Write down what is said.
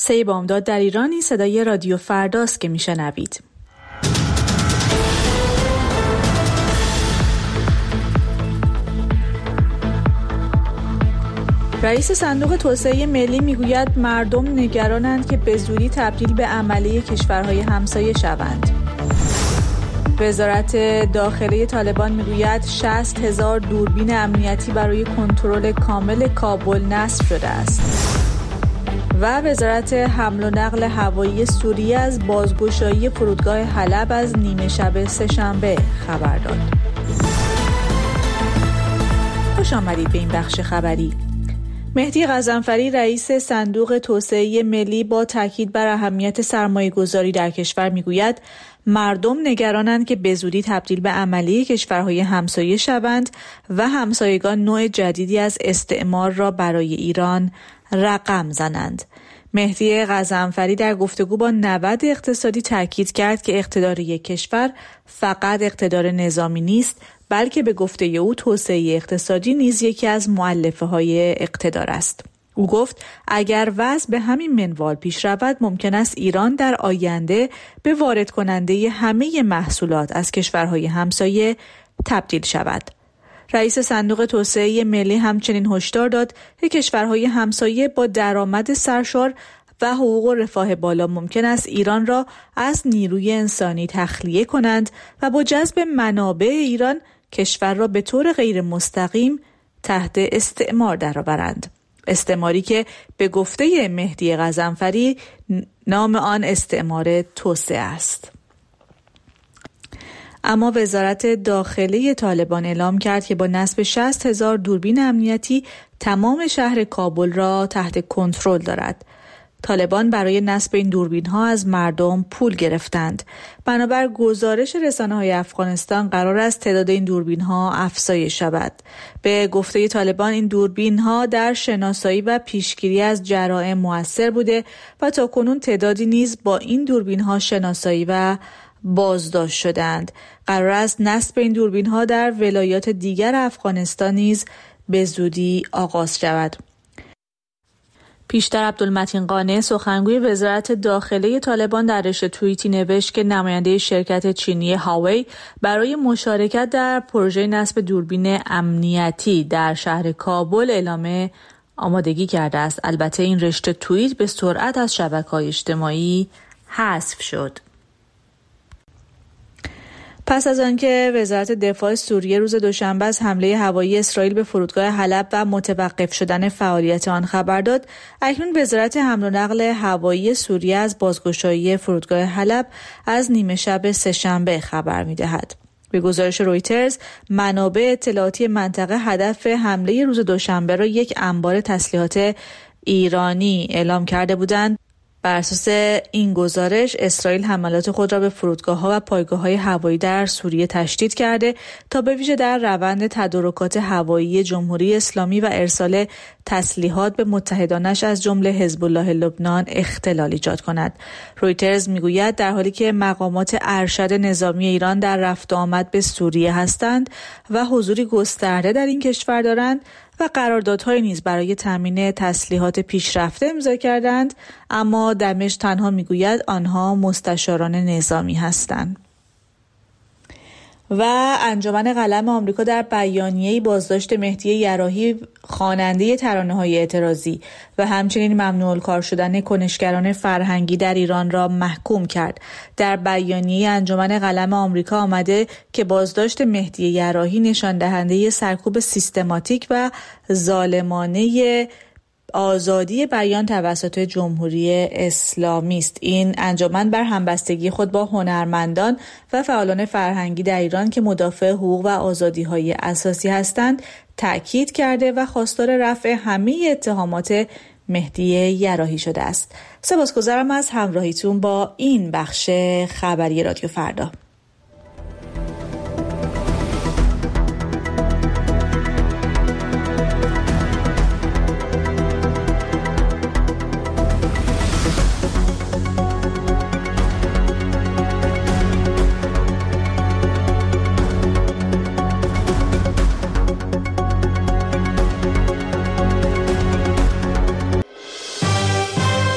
3 بامداد در ایرانی صدای رادیو فرداست که میشنوید. رئیس صندوق توسعه ملی میگوید مردم نگرانند که به زودی تبدیل به عملیه کشورهای همسایه شوند. وزارت داخلی طالبان میگوید 60,000 دوربین امنیتی برای کنترل کامل کابل نصب شده است. و وزارت حمل و نقل هوایی سوریه از بازگشایی فرودگاه حلب از نیمه شب سه‌شنبه خبر داد. خوش آمدید به این بخش خبری. مهدی غضنفری رئیس صندوق توسعه ملی با تاکید بر اهمیت سرمایه‌گذاری در کشور میگوید مردم نگرانند که به زودی تبدیل به عملیه کشورهای همسایه شوند و همسایگان نوع جدیدی از استعمار را برای ایران رقم زنند. مهدی غضنفری در گفتگو با نود اقتصادی تاکید کرد که اقتدار یک کشور فقط اقتدار نظامی نیست، بلکه به گفته او توسعه اقتصادی نیز یکی از مؤلفه‌های اقتدار است. او گفت اگر وضع به همین منوال پیش رود ممکن است ایران در آینده به وارد کننده همه محصولات از کشورهای همسایه تبدیل شود. رئیس صندوق توسعه ملی همچنین هشدار داد که کشورهای همسایه با درآمد سرشار و حقوق و رفاه بالا ممکن است ایران را از نیروی انسانی تخلیه کنند و با جذب منابع ایران کشور را به طور غیر مستقیم تحت استعمار درآورند. استعماری که به گفته مهدی غضنفری نام آن استعمار توسعه است. اما وزارت داخلی طالبان اعلام کرد که با نصب 60,000 دوربین امنیتی تمام شهر کابل را تحت کنترل دارد. طالبان برای نصب این دوربین‌ها از مردم پول گرفتند. بنابر گزارش رسانه‌های افغانستان قرار است تعداد این دوربین‌ها افزایش شود. به گفته طالبان این دوربین‌ها در شناسایی و پیشگیری از جرائم مؤثر بوده و تاکنون تعدادی نیز با این دوربین‌ها شناسایی و بازداشت شدند. قرار است نصب این دوربین‌ها در ولایات دیگر افغانستان نیز به زودی آغاز شود. پیشتر عبدالمتین قانع سخنگوی وزارت داخلی طالبان در رشته توییتی نوشت که نماینده شرکت چینی هاوی برای مشارکت در پروژه نصب دوربین امنیتی در شهر کابل اعلام آمادگی کرده است. البته این رشته توییت به سرعت از شبکه‌های اجتماعی حذف شد. پس از آنکه وزارت دفاع سوریه روز دوشنبه از حمله هوایی اسرائیل به فرودگاه حلب و متوقف شدن فعالیت آن خبر داد، اکنون وزارت حمل و نقل هوایی سوریه از بازگشایی فرودگاه حلب از نیمه شب سه‌شنبه خبر می‌دهد. به گزارش رویترز، منابع اطلاعاتی منطقه هدف حمله روز دوشنبه را یک انبار تسلیحات ایرانی اعلام کرده بودند. بر اساس این گزارش اسرائیل حملات خود را به فرودگاه‌ها و پایگاه‌های هوایی در سوریه تشدید کرده تا به ویژه در روند تدارکات هوایی جمهوری اسلامی و ارسال تسلیحات به متحدانش از جمله حزب الله لبنان اختلال ایجاد کند. رویترز میگوید در حالی که مقامات ارشد نظامی ایران در رفت و آمد به سوریه هستند و حضوری گسترده در این کشور دارند و قراردادهای نیز برای تامین تسلیحات پیشرفته امضا کردند، اما دمشق تنها میگوید آنها مستشاران نظامی هستند. و انجمن قلم آمریکا در بیانیه‌ای بازداشت مهدی یراحی خواننده ترانه‌های اعتراضی و همچنین ممنوع الکار شدن کنشگران فرهنگی در ایران را محکوم کرد. در بیانیه انجمن قلم آمریکا آمده که بازداشت مهدی یراحی نشان دهنده سرکوب سیستماتیک و ظالمانه آزادی بیان توسط جمهوری اسلامی است. این انجمن بر همبستگی خود با هنرمندان و فعالان فرهنگی در ایران که مدافع حقوق و آزادی‌های اساسی هستند تأکید کرده و خواستار رفع همه اتهامات مهدی یراحی شده است. سپاسگزارم از همراهیتون با این بخش خبری رادیو فردا.